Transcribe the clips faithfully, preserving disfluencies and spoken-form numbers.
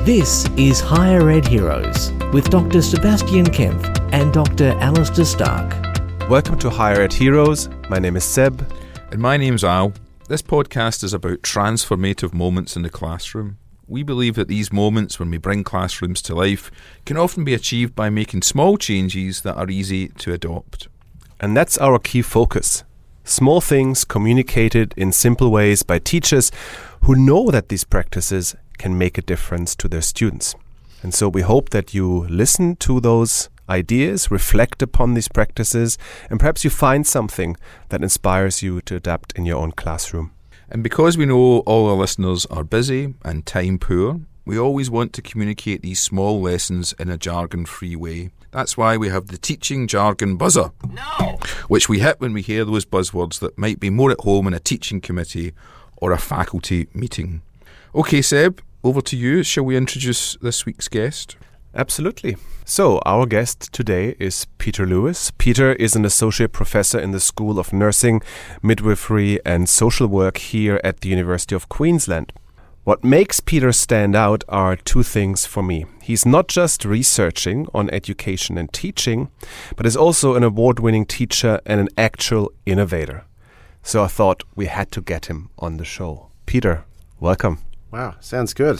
This is Higher Ed Heroes with Doctor Sebastian Kempf and Doctor Alistair Stark. Welcome to Higher Ed Heroes. My name is Seb. And my name's Al. This podcast is about transformative moments in the classroom. We believe that these moments, when we bring classrooms to life, can often be achieved by making small changes that are easy to adopt. And that's our key focus. Small things communicated in simple ways by teachers who know that these practices can make a difference to their students. And so we hope that you listen to those ideas, reflect upon these practices, and perhaps you find something that inspires you to adapt in your own classroom. And because we know all our listeners are busy and time poor, we always want to communicate these small lessons in a jargon-free way. That's why we have the teaching jargon buzzer, no. which we hit when we hear those buzzwords that might be more at home in a teaching committee or a faculty meeting. Okay, Seb, over to you. Shall we introduce this week's guest? Absolutely. So, our guest today is Peter Lewis. Peter is an associate professor in the School of Nursing, Midwifery and Social Work here at the University of Queensland. What makes Peter stand out are two things for me. He's not just researching on education and teaching, but is also an award-winning teacher and an actual innovator. So I thought we had to get him on the show. Peter, welcome. Wow, sounds good.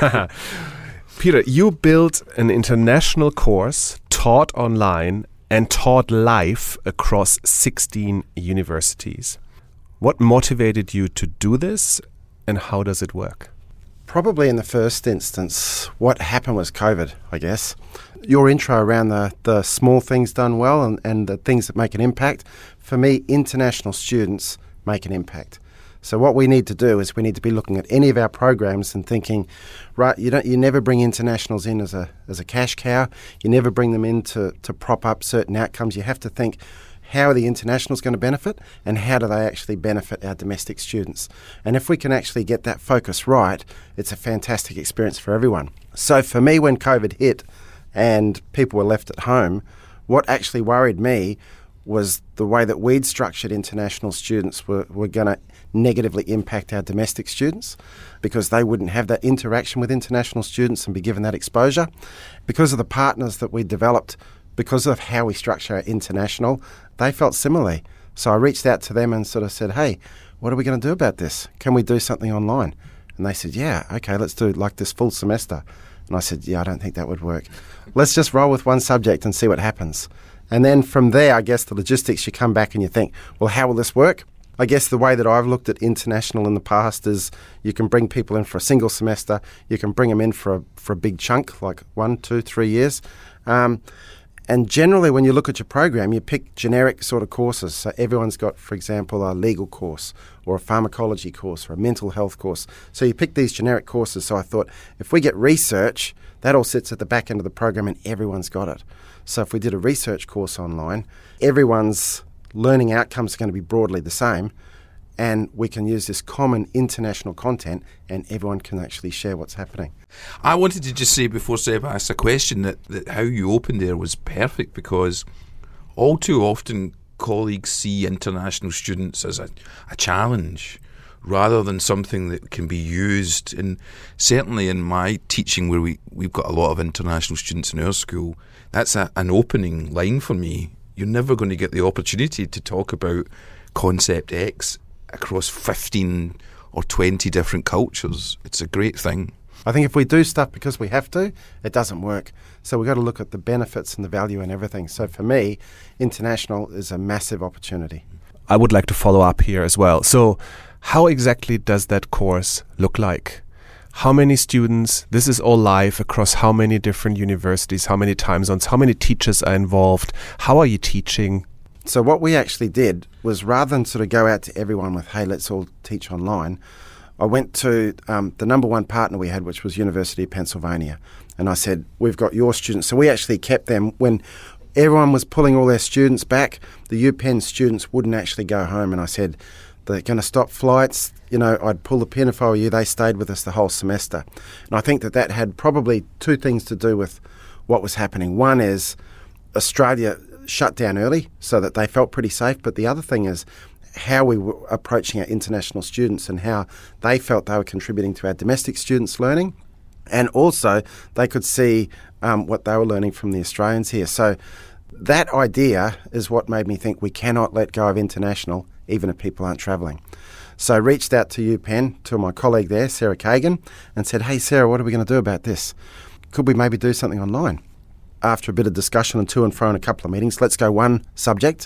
Peter, you built an international course, taught online and taught live across sixteen universities. What motivated you to do this, and how does it work? Probably in the first instance, what happened was COVID, I guess. Your intro around the, the small things done well and, and the things that make an impact, for me, international students make an impact. So what we need to do is we need to be looking at any of our programs and thinking, right, you don't, you never bring internationals in as a as a cash cow. You never bring them in to, to prop up certain outcomes. You have to think, how are the internationals going to benefit and how do they actually benefit our domestic students? And if we can actually get that focus right, it's a fantastic experience for everyone. So for me, when COVID hit and people were left at home, what actually worried me was the way that we'd structured international students were, were going to negatively impact our domestic students because they wouldn't have that interaction with international students and be given that exposure. Because of the partners that we developed, because of how we structure our international, they felt similarly. So I reached out to them and sort of said, hey, what are we going to do about this? Can we do something online? And they said, yeah, okay, let's do like this full semester. And I said, yeah, I don't think that would work. Let's just roll with one subject and see what happens. And then from there, I guess the logistics, you come back and you think, well, how will this work? I guess the way that I've looked at international in the past is you can bring people in for a single semester, you can bring them in for a, for a big chunk, like one, two, three years. Um, and generally, when you look at your program, you pick generic sort of courses. So everyone's got, for example, a legal course or a pharmacology course or a mental health course. So you pick these generic courses. So I thought, if we get research, that all sits at the back end of the program and everyone's got it. So if we did a research course online, everyone's learning outcomes are going to be broadly the same, and we can use this common international content and everyone can actually share what's happening. I wanted to just say before Seb asked a question that, that how you opened there was perfect, because all too often colleagues see international students as a, a challenge rather than something that can be used. And certainly in my teaching, where we, we've got a lot of international students in our school, that's a, an opening line for me. You're never going to get the opportunity to talk about concept X across fifteen or twenty different cultures. It's a great thing. I think if we do stuff because we have to, it doesn't work. So we've got to look at the benefits and the value and everything. So for me, international is a massive opportunity. I would like to follow up here as well. So how exactly does that course look like? How many students? This is all live across how many different universities, how many time zones, how many teachers are involved? How are you teaching? So what we actually did was, rather than sort of go out to everyone with, hey, let's all teach online, I went to um, the number one partner we had, which was University of Pennsylvania. And I said, we've got your students. So we actually kept them. When everyone was pulling all their students back, the UPenn students wouldn't actually go home. And I said, they're going to stop flights. You know, I'd pull the pin if I were you. They stayed with us the whole semester. And I think that that had probably two things to do with what was happening. One is Australia shut down early so that they felt pretty safe. But the other thing is how we were approaching our international students and how they felt they were contributing to our domestic students' learning. And also they could see um, what they were learning from the Australians here. So that idea is what made me think we cannot let go of international even if people aren't travelling. So I reached out to UPenn, to my colleague there, Sarah Kagan, and said, hey Sarah, what are we going to do about this? Could we maybe do something online? After a bit of discussion and to and fro in a couple of meetings, let's go one subject.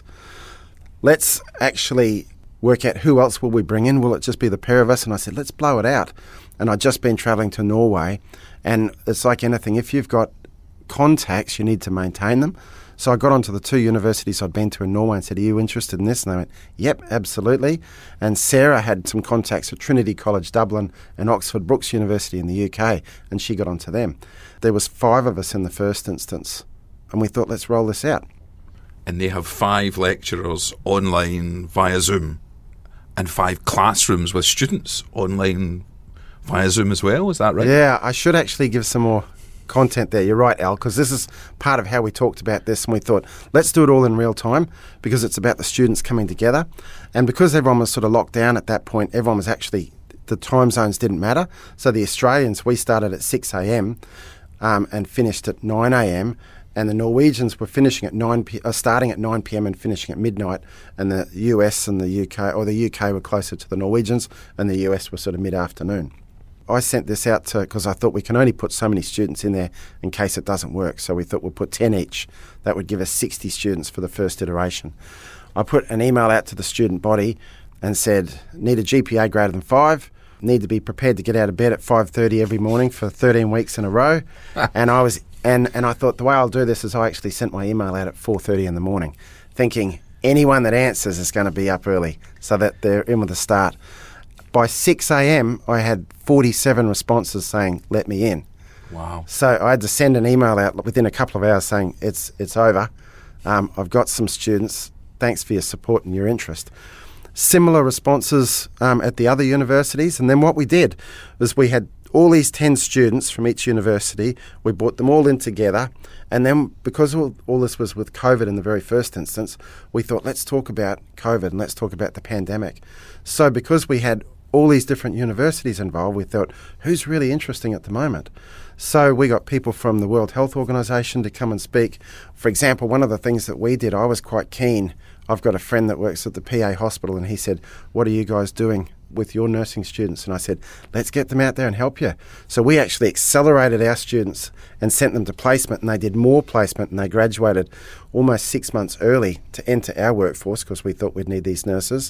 Let's actually work out who else will we bring in. Will it just be the pair of us? And I said, let's blow it out. And I'd just been travelling to Norway, and it's like anything. If you've got contacts, you need to maintain them. So I got onto the two universities I'd been to in Norway and said, are you interested in this? And they went, yep, absolutely. And Sarah had some contacts at Trinity College Dublin and Oxford Brookes University in the U K, and she got onto them. There was five of us in the first instance, and we thought, let's roll this out. And they have five lecturers online via Zoom and five classrooms with students online via Zoom as well. Is that right? Yeah, I should actually give some more content there. You're right, Al, because this is part of how we talked about this, and we thought, let's do it all in real time because it's about the students coming together. And because everyone was sort of locked down at that point, everyone was actually, the time zones didn't matter. So the Australians, we started at six a.m. Um, and finished at nine a.m. and the Norwegians were finishing at nine p- uh, starting at nine p.m. and finishing at midnight, and the U S and the U K, or the U K were closer to the Norwegians, and the U S were sort of mid-afternoon. I sent this out to, because I thought we can only put so many students in there in case it doesn't work. So we thought we'll put ten each. That would give us sixty students for the first iteration. I put an email out to the student body and said, need a G P A greater than five, need to be prepared to get out of bed at five thirty every morning for thirteen weeks in a row. and I was, and, and I thought the way I'll do this is I actually sent my email out at four thirty in the morning, thinking anyone that answers is going to be up early so that they're in with a start. By six a.m, I had forty-seven responses saying, let me in. Wow. So I had to send an email out within a couple of hours saying, it's it's over. Um, I've got some students. Thanks for your support and your interest. Similar responses um, at the other universities. And then what we did was we had all these ten students from each university. We brought them all in together. And then because all, all this was with COVID in the very first instance, we thought, let's talk about COVID and let's talk about the pandemic. So because we had all these different universities involved, we thought, who's really interesting at the moment? So we got people from the World Health Organization to come and speak. For example, one of the things that we did, I was quite keen. I've got a friend that works at the P A hospital, and he said, what are you guys doing with your nursing students? And I said, let's get them out there and help you. So we actually accelerated our students and sent them to placement, and they did more placement, and they graduated almost six months early to enter our workforce because we thought we'd need these nurses.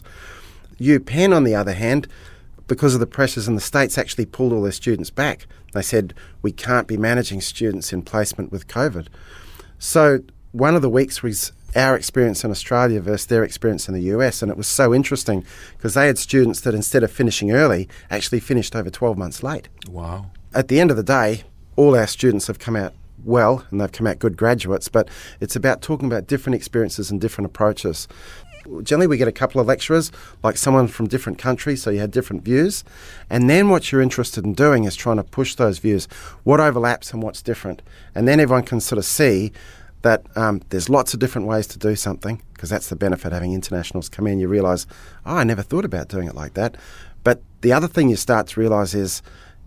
UPenn, on the other hand, because of the pressures in the States, actually pulled all their students back. They said, we can't be managing students in placement with COVID. So one of the weeks was our experience in Australia versus their experience in the U S, and it was so interesting because they had students that instead of finishing early, actually finished over twelve months late. Wow. At the end of the day, all our students have come out well, and they've come out good graduates, but it's about talking about different experiences and different approaches. Generally, we get a couple of lecturers, like someone from different countries, so you had different views. And then what you're interested in doing is trying to push those views, what overlaps and what's different. And then everyone can sort of see that um, there's lots of different ways to do something, because that's the benefit of having internationals come in. You realise, oh, I never thought about doing it like that. But the other thing you start to realise is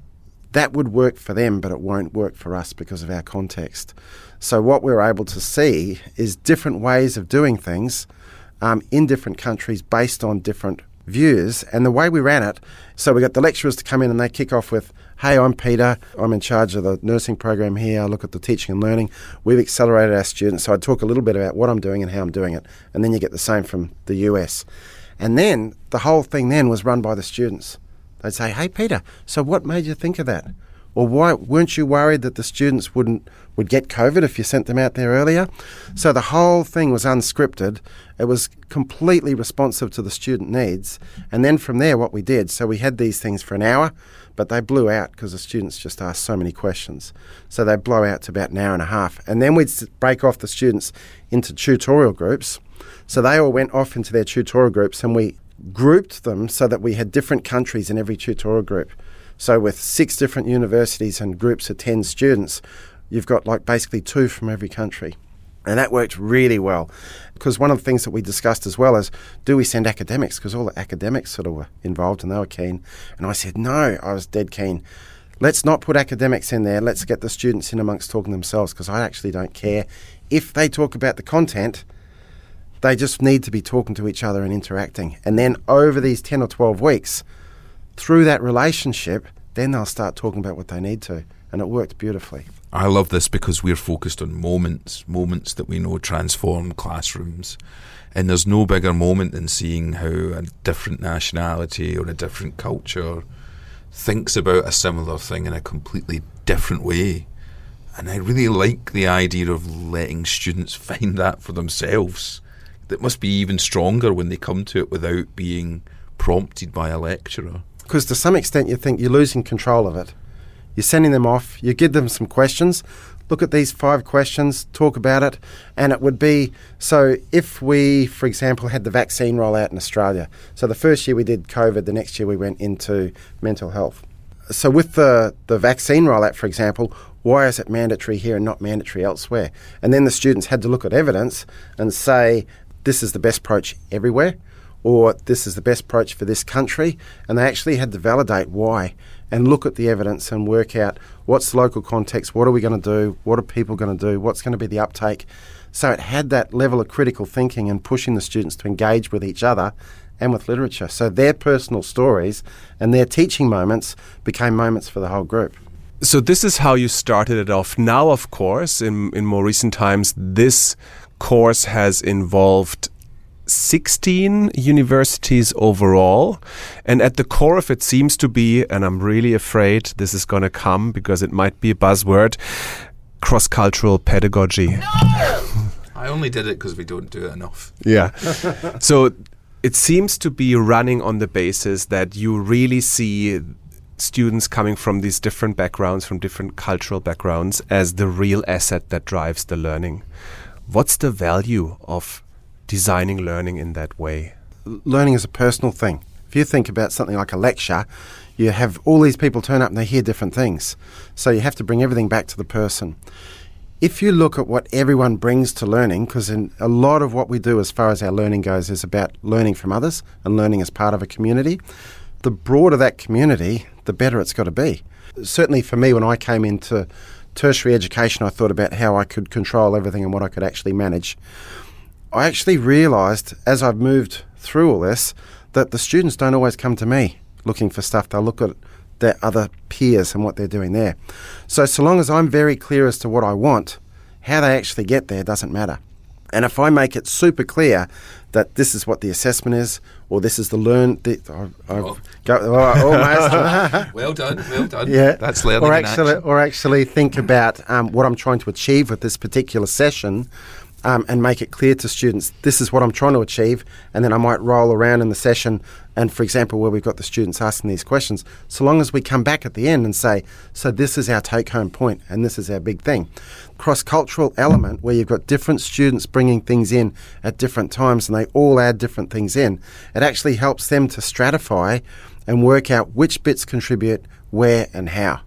that would work for them, but it won't work for us because of our context. So what we're able to see is different ways of doing things Um, in different countries based on different views. And the way we ran it, so we got the lecturers to come in and they kick off with, hey, I'm Peter, I'm in charge of the nursing program here, I look at the teaching and learning, we've accelerated our students, so I talk a little bit about what I'm doing and how I'm doing it, and then you get the same from the U S. And then the whole thing then was run by the students. They'd say, hey, Peter, so what made you think of that? Or why weren't you worried that the students wouldn't would get COVID if you sent them out there earlier? So the whole thing was unscripted. It was completely responsive to the student needs. And then from there, what we did, so we had these things for an hour, but they blew out because the students just asked so many questions. So they blow out to about an hour and a half. And then we'd break off the students into tutorial groups. So they all went off into their tutorial groups, and we grouped them so that we had different countries in every tutorial group. So with six different universities and groups of ten students, you've got like basically two from every country. And that worked really well. Because one of the things that we discussed as well is, do we send academics? Because all the academics sort of were involved and they were keen. And I said, no, I was dead keen. Let's not put academics in there. Let's get the students in amongst talking themselves, because I actually don't care if they talk about the content. They just need to be talking to each other and interacting. And then over these ten or twelve weeks, through that relationship, then they'll start talking about what they need to. And it worked beautifully. I love this because we're focused on moments, moments that we know transform classrooms. And there's no bigger moment than seeing how a different nationality or a different culture thinks about a similar thing in a completely different way. And I really like the idea of letting students find that for themselves. That must be even stronger when they come to it without being prompted by a lecturer. Because to some extent you think you're losing control of it. You're sending them off, you give them some questions, look at these five questions, talk about it, and it would be, so if we, for example, had the vaccine rollout in Australia, so the first year we did COVID, the next year we went into mental health. So with the, the vaccine rollout, for example, why is it mandatory here and not mandatory elsewhere? And then the students had to look at evidence and say, this is the best approach everywhere, or this is the best approach for this country, and they actually had to validate why and look at the evidence and work out what's the local context, what are we going to do, what are people going to do, what's going to be the uptake. So it had that level of critical thinking and pushing the students to engage with each other and with literature. So their personal stories and their teaching moments became moments for the whole group. So this is how you started it off. Now, of course, in, in more recent times, this course has involved sixteen universities overall, and at the core of it seems to be, and I'm really afraid this is going to come because it might be a buzzword, cross-cultural pedagogy. No! I only did it because we don't do it enough. Yeah. So it seems to be running on the basis that you really see students coming from these different backgrounds, from different cultural backgrounds, as the real asset that drives the learning. What's the value of designing learning in that way? Learning is a personal thing. If you think about something like a lecture, you have all these people turn up and they hear different things. So you have to bring everything back to the person. If you look at what everyone brings to learning, because in a lot of what we do as far as our learning goes is about learning from others and learning as part of a community, the broader that community, the better it's got to be. Certainly for me, when I came into tertiary education, I thought about how I could control everything and what I could actually manage. I actually realised as I've moved through all this that the students don't always come to me looking for stuff. They'll look at their other peers and what they're doing there. So so long as I'm very clear as to what I want, how they actually get there doesn't matter. And if I make it super clear that this is what the assessment is, or this is the learn, the, I, I've Oh. go, oh, almost. Well done, well done. Yeah, That's learning or in actually, action. or actually think about um, what I'm trying to achieve with this particular session. Um, and make it clear to students, this is what I'm trying to achieve, and then I might roll around in the session, and for example, where we've got the students asking these questions, so long as we come back at the end and say, so this is our take-home point, and this is our big thing. Cross-cultural element, where you've got different students bringing things in at different times, and they all add different things in, it actually helps them to stratify and work out which bits contribute where and how.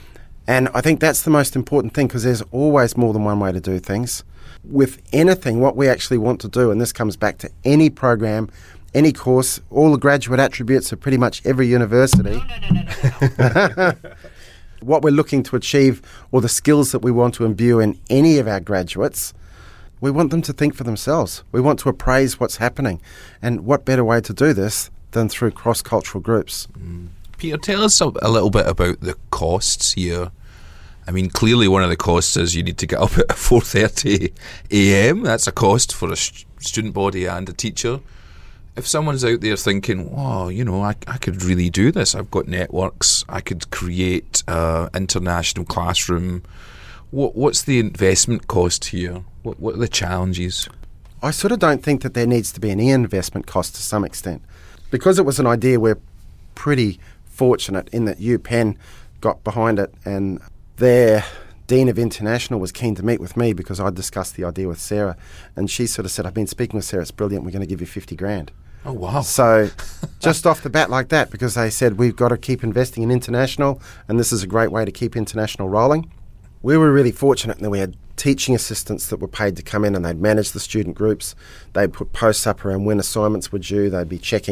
And I think that's the most important thing, because there's always more than one way to do things. With anything, what we actually want to do, and this comes back to any program, any course, all the graduate attributes of pretty much every university. No, no, no, no, no. What we're looking to achieve, or the skills that we want to imbue in any of our graduates, we want them to think for themselves. We want to appraise what's happening. And what better way to do this than through cross-cultural groups? Mm. Peter, tell us a, a little bit about the costs here. I mean, clearly one of the costs is you need to get up at four thirty a m. That's a cost for a st- student body and a teacher. If someone's out there thinking, wow, you know, I, I could really do this. I've got networks. I could create an international classroom. What, what's the investment cost here? What, what are the challenges? I sort of don't think that there needs to be any investment cost to some extent. Because it was an idea, we're pretty fortunate in that UPenn got behind it, and their Dean of International was keen to meet with me because I discussed the idea with Sarah, and she sort of said, I've been speaking with Sarah, it's brilliant, we're going to give you fifty grand. Oh, wow. So just off the bat like that, because they said we've got to keep investing in international, and this is a great way to keep international rolling. We were really fortunate in that we had teaching assistants that were paid to come in, and they'd manage the student groups. They'd put posts up around when assignments were due. They'd be checking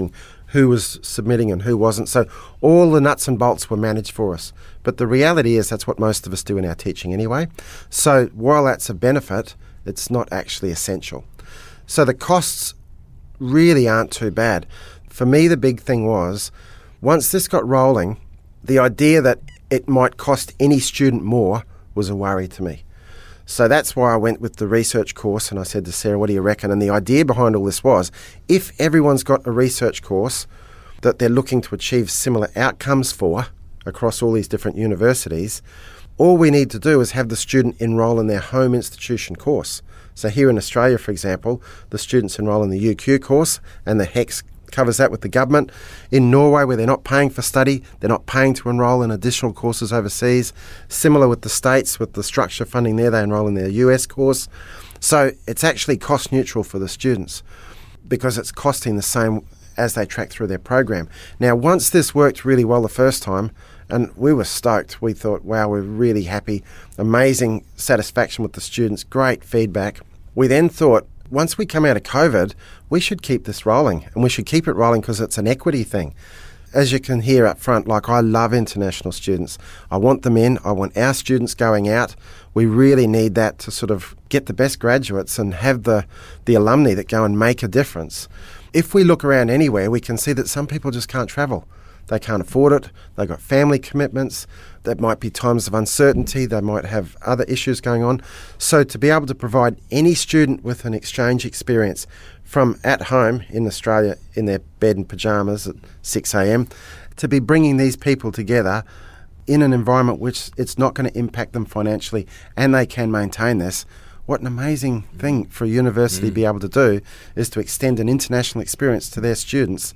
who was submitting and who wasn't. So all the nuts and bolts were managed for us. But the reality is that's what most of us do in our teaching anyway. So while that's a benefit, it's not actually essential. So the costs really aren't too bad. For me, the big thing was, once this got rolling, the idea that it might cost any student more was a worry to me. So that's why I went with the research course, and I said to Sarah, what do you reckon? And the idea behind all this was, if everyone's got a research course that they're looking to achieve similar outcomes for across all these different universities, all we need to do is have the student enrol in their home institution course. So here in Australia, for example, the students enrol in the U Q course, and the HECS covers that with the government. In Norway, where they're not paying for study, they're not paying to enrol in additional courses overseas. Similar with the States, with the structure funding there, they enrol in their U S course. So it's actually cost neutral for the students because it's costing the same as they track through their program. Now, once this worked really well the first time, and we were stoked, we thought, wow, we're really happy, amazing satisfaction with the students, great feedback. We then thought, once we come out of COVID, we should keep this rolling, and we should keep it rolling because it's an equity thing. As you can hear up front, like, I love international students. I want them in. I want our students going out. We really need that to sort of get the best graduates and have the, the alumni that go and make a difference. If we look around anywhere, we can see that some people just can't travel. They can't afford it. They've got family commitments. There might be times of uncertainty. They might have other issues going on. So to be able to provide any student with an exchange experience from at home in Australia in their bed and pyjamas at six a.m. to be bringing these people together in an environment which it's not going to impact them financially and they can maintain this, what an amazing thing for a university mm. to be able to do is to extend an international experience to their students,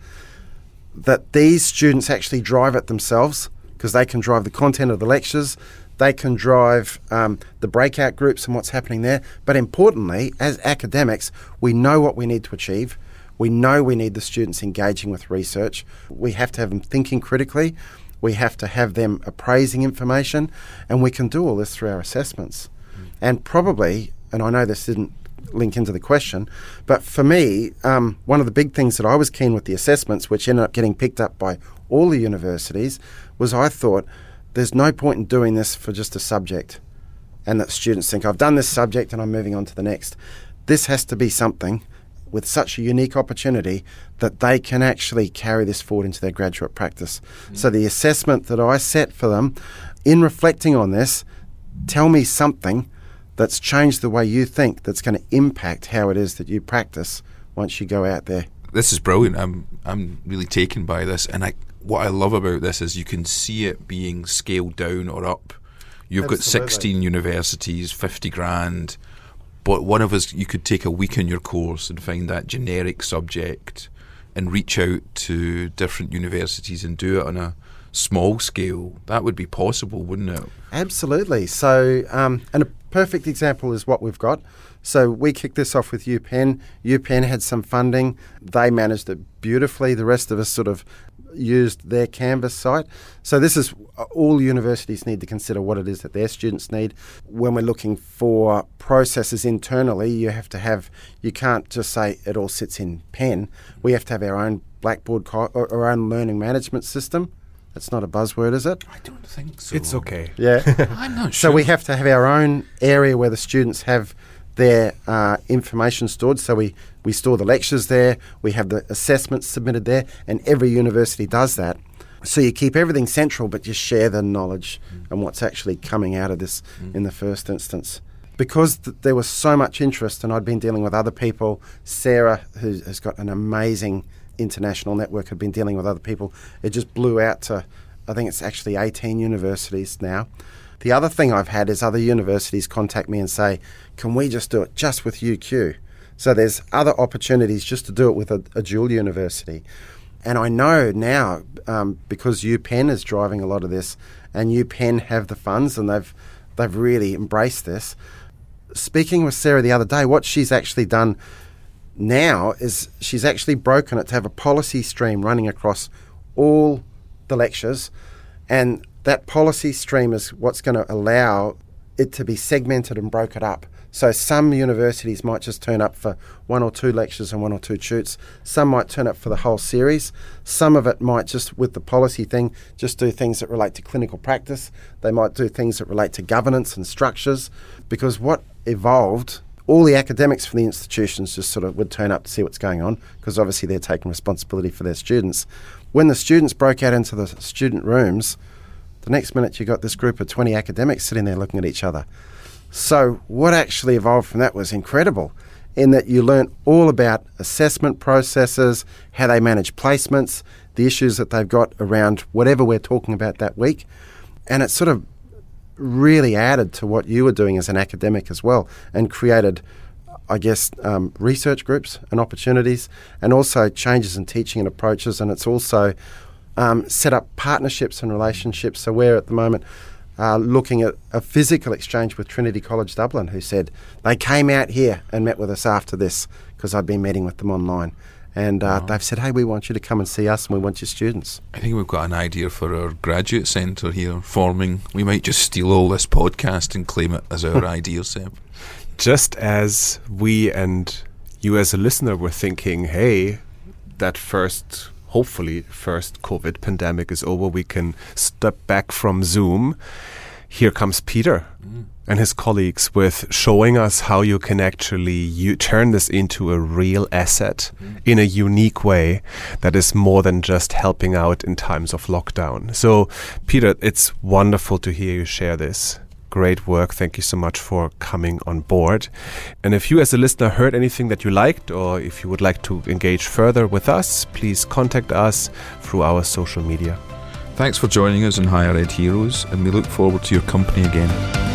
that these students actually drive it themselves because they can drive the content of the lectures, they can drive um, the breakout groups and what's happening there. But importantly, as academics, we know what we need to achieve. We know we need the students engaging with research. We have to have them thinking critically. We have to have them appraising information. And we can do all this through our assessments. Mm. And probably, and I know this didn't link into the question, but for me, um, one of the big things that I was keen with the assessments, which ended up getting picked up by all the universities, was I thought there's no point in doing this for just a subject and that students think, I've done this subject and I'm moving on to the next. This has to be something with such a unique opportunity that they can actually carry this forward into their graduate practice. Mm. So the assessment that I set for them, in reflecting on this, tell me something that's changed the way you think that's going to impact how it is that you practice once you go out there. This is brilliant. I'm I'm really taken by this, and I what I love about this is you can see it being scaled down or up. You've Absolutely. got sixteen universities, fifty grand, but one of us, you could take a week in your course and find that generic subject and reach out to different universities and do it on a small scale. That would be possible, wouldn't it? Absolutely. So, um, and a perfect example is what we've got. So we kicked this off with UPenn. UPenn had some funding. They managed it beautifully. The rest of us sort of used their Canvas site. So this is all universities need to consider what it is that their students need. When we're looking for processes internally, you have to have, you can't just say it all sits in Penn. We have to have our own Blackboard, co- or our own learning management system. That's not a buzzword, is it? I don't think so. It's okay. Yeah. I'm not sure. So we have to have our own area where the students have their uh, information stored. So we, we store the lectures there, we have the assessments submitted there, and every university does that. So you keep everything central, but you share the knowledge mm. and what's actually coming out of this mm. in the first instance. Because th- there was so much interest, and I'd been dealing with other people, Sarah, who has got an amazing international network, had been dealing with other people, it just blew out to, I think it's actually eighteen universities now. The other thing I've had is other universities contact me and say, can we just do it just with U Q? So there's other opportunities just to do it with a, a dual university. And I know now, um, because UPenn is driving a lot of this, and UPenn have the funds and they've they've really embraced this. Speaking with Sarah the other day, what she's actually done now is she's actually broken it to have a policy stream running across all the lectures, and that policy stream is what's going to allow it to be segmented and broken up. So some universities might just turn up for one or two lectures and one or two tutes. Some might turn up for the whole series. Some of it might just, with the policy thing, just do things that relate to clinical practice. They might do things that relate to governance and structures. Because what evolved, all the academics for the institutions just sort of would turn up to see what's going on, because obviously they're taking responsibility for their students. When the students broke out into the student rooms, the next minute you got this group of twenty academics sitting there looking at each other. So what actually evolved from that was incredible, in that you learnt all about assessment processes, how they manage placements, the issues that they've got around whatever we're talking about that week. And it sort of really added to what you were doing as an academic as well, and created, I guess, um, research groups and opportunities, and also changes in teaching and approaches. And it's also um, set up partnerships and relationships. So we're at the moment uh, looking at a physical exchange with Trinity College Dublin, who said they came out here and met with us after this, because I'd been meeting with them online. And uh, wow. They've said, hey, we want you to come and see us, and we want your students. I think we've got an idea for our graduate centre here forming. We might just steal all this podcast and claim it as our idea, Seb. Just as we and you as a listener were thinking, hey, that first, hopefully first COVID pandemic is over, we can step back from Zoom. Here comes Peter mm. and his colleagues with showing us how you can actually you turn this into a real asset mm. in a unique way that is more than just helping out in times of lockdown. So, Peter, it's wonderful to hear you share this. Great work. Thank you so much for coming on board. And if you as a listener heard anything that you liked, or if you would like to engage further with us, please contact us through our social media. Thanks for joining us in Higher Ed Heroes, and we look forward to your company again.